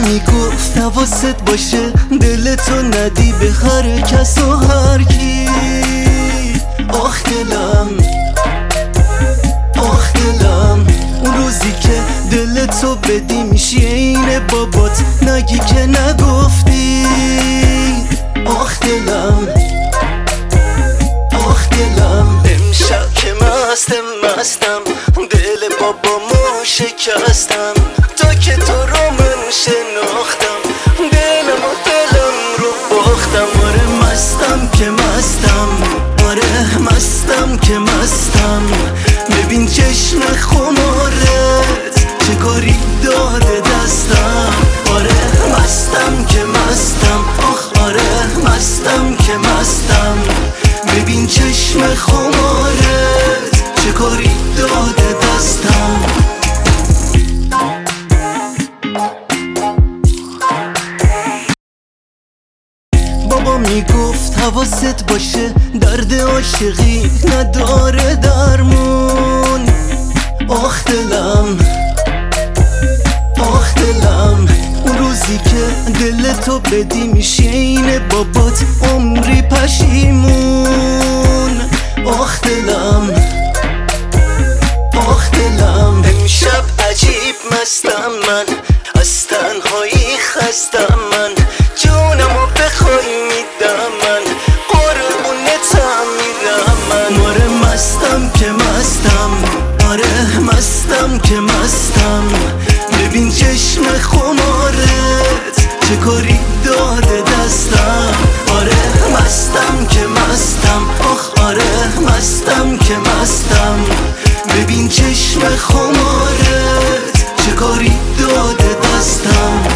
میگفت حواست باشه دلتو ندی به هر کس و هر کی. آخ دلم، آخ دلم، اون روزی که دلتو بدی میشی عین بابات، نگی که نگفتی. آخ دلم، آخ دلم، امشب که مستم دل بابامو شکستم. تا که تو رو من شناختم دلم و دلم رو باختم. آره مستم که مستم، آره مستم که مستم. ببین چشم خمارت چه کاری داده دستم. آره مستم که مستم، آخ آره مستم که مستم. ببین چشم خمارت چه کاری داده دستم. بابا میگفت حواست باشه درد عاشقی نداره درمون. آخ دلم، آخ دلم، اون روزی که دلتو بدی میشی عین بابات عمری پشیمون. آخ دلم، آخ دلم، امشب عجیب مستم من، از تنهایی خستم من. جونمو بخوای میدم من، قربونتم میرم من. آره مستم که مستم، آره مستم که مستم. ببین چشم خمارت چه کاری داده دستم. آره مستم که مستم، آخ آره مستم که مستم. ببین چشم خمارت چه کاری داده دستم.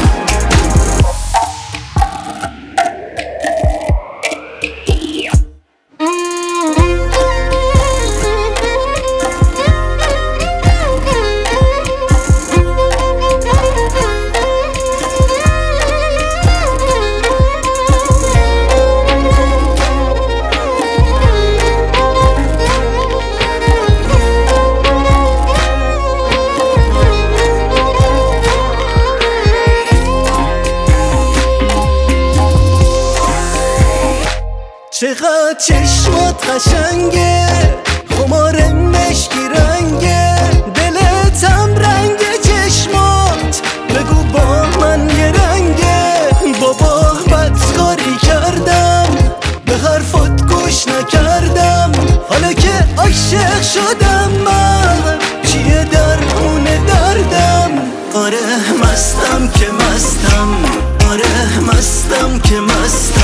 چقدر چشمات قشنگه، خمار مشکی رنگه، دلتم رنگ چشمات، بگو با من یه رنگه. بابا بدکاری کردم به حرفات گوش نکردم، حالا که عاشق شدم من چیه درمون دردم. آره مستم که مستم، آره مستم که مستم.